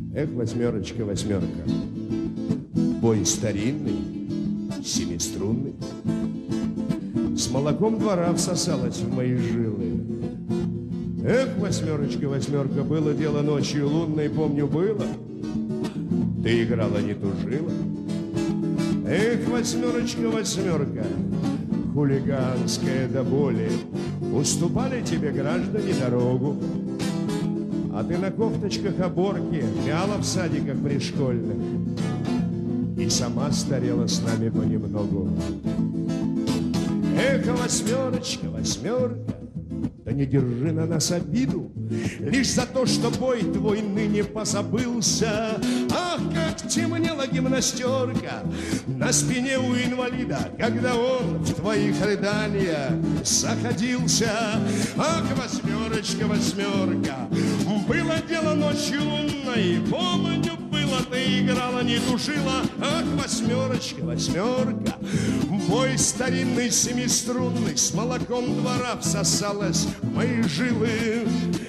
Эх, восьмерочка, восьмерка, бой старинный, семиструнный, с молоком двора всосалась в мои жилы. Эх, восьмерочка, восьмерка, было дело ночью лунной, помню, было. Ты играла, не тужила. Эх, восьмерочка, восьмерка, хулиганская до боли, уступали тебе граждане дорогу. А ты на кофточках оборки мяла в садиках пришкольных и сама старела с нами понемногу. Эх, восьмерочка, восьмерка, да не держи на нас обиду лишь за то, что бой твой ныне позабылся. Ах, как темнела гимнастерка на спине у инвалида, когда он в твоих рыданиях заходился. Ах, восьмерочка, восьмерка, было дело ночью лунной, помню, было, ты играла, не душила. Ах, восьмерочка, восьмерка, бой старинный семиструнный, с молоком двора всосалась в мои жилы.